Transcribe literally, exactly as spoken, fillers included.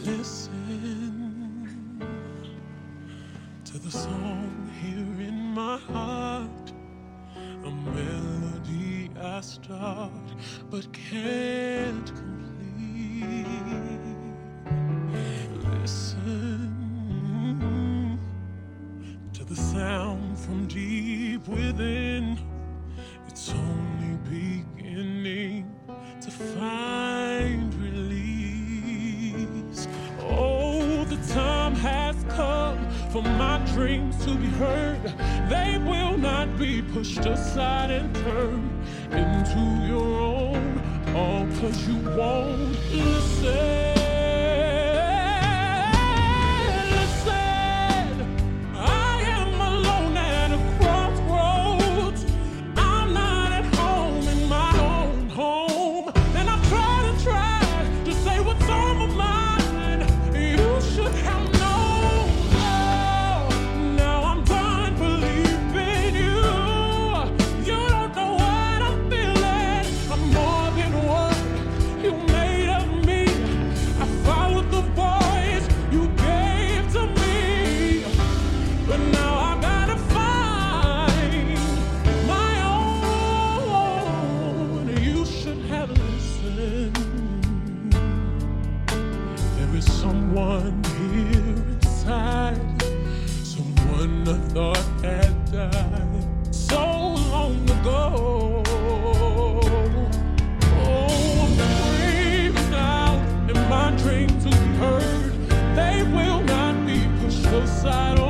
Listen to the song here in my heart, a melody I start but can't complete. Listen to the sound from deep within. It's only beginning to find release. Oh, the time has come for my dreams to be heard. They will not be pushed aside and turned into your own, all 'cause you won't listen. Someone here inside, someone I thought had died so long ago. Oh, I'm screaming out in my dreams to be heard. They will not be pushed aside.